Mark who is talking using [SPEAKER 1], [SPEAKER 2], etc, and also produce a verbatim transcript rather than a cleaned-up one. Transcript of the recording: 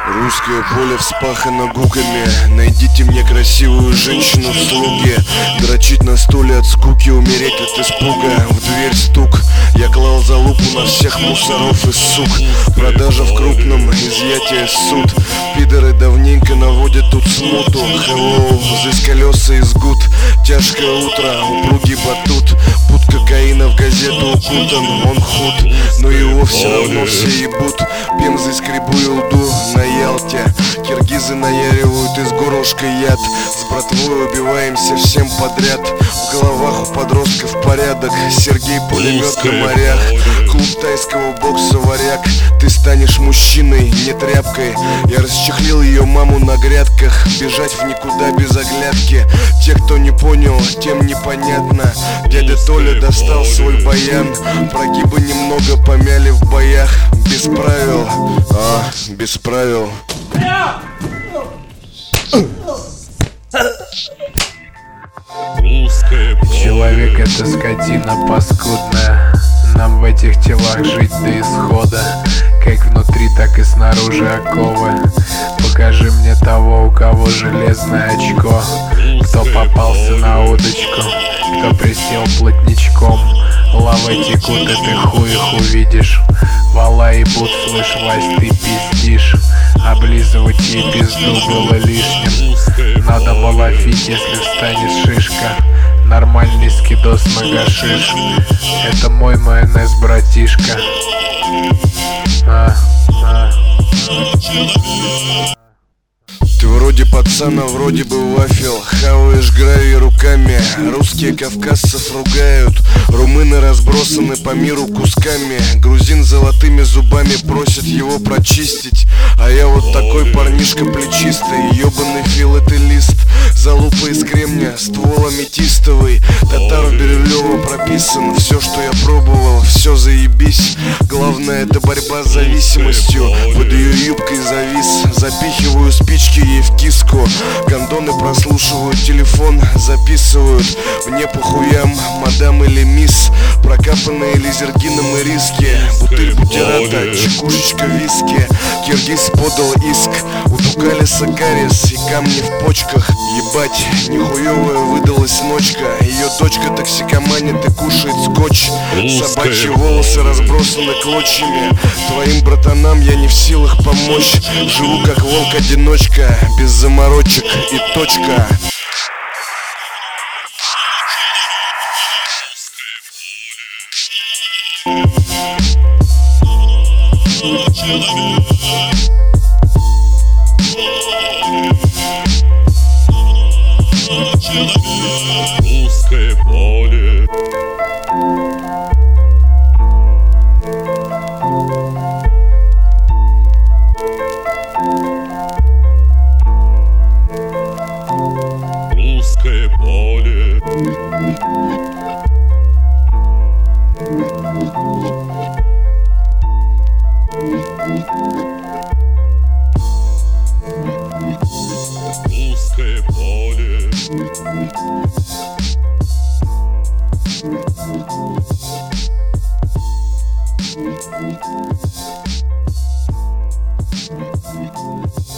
[SPEAKER 1] Русское поле вспахано гуками. Найдите мне красивую женщину в слуге. Дрочить на стуле от скуки, умереть от испуга. В дверь стук. Я клал за лупу на всех мусоров и сук. Продажа в крупном, изъятие суд. Пидоры давненько наводят тут смуту. Hello, здесь колеса из гуд. Тяжкое утро, упругий батут. Пуд кокаина в газету укутан. Он худ, но его все равно все ебут. Пемзой скребу елду на Ялте. Киргизы наяривают из горлышка яд. С братвой убиваемся всем подряд. В головах у подростков порядок. Сергей пулемет на морях. Клуб тайского бокса варяг. Ты станешь мужчиной, не тряпкой. Я расчехлил ее маму на грядках. Бежать в никуда без оглядки. Те, кто не понял, тем непонятно. Дядя Толя достал свой баян. Прогибы немного помяли в боях. Без правил, а, без правил.
[SPEAKER 2] Человек — это скотина паскудная. Нам в этих телах жить до исхода. Как внутри, так и снаружи оковы. Покажи мне того, у кого железное очко. Кто попался на удочку, кто присел плотничком. Лавой текут, и ты хуй их увидишь. Вала и бут, слышь, Вась, ты пиздишь. Облизывать ей пизду было лишним. Надо балафить, если встанет шишка. Нормальный скидос на гашиш. Это мой майонез, братишка. А, а.
[SPEAKER 1] Ты вроде пацана, вроде бы вафел. Хаваешь гравий руками. Русские кавказцев ругают. Румыны разбросаны по миру кусками. Грузин золотыми зубами просит его прочистить. А я вот такой парнишка плечистый. Ёбаный филателист. Залупа из кремня, ствол аметистовый. Татар Бирюлева прописан. Все, что я пробовал, все заебись. Главное, это борьба с зависимостью. Под ее юбкой завис. Запихиваю спички ей в киску. Гондоны прослушивают телефон, записывают. Мне похуям, мадам или мисс. Прокапанные лизергином и риски. Бутыль бутерата, чекушечка виски. Киргиз подал иск. У Тукалиса кариес и камни в почках. Ебать, нихуевая выдалась ночка. Ее дочка токсикоманит и кушает скотч. Собачьи волосы разбросаны клочьями. Твоим братанам я не в силах помочь. Живу как волк-одиночка, без заморочек и точка.
[SPEAKER 3] Русское поле. Русское поле. Русское поле.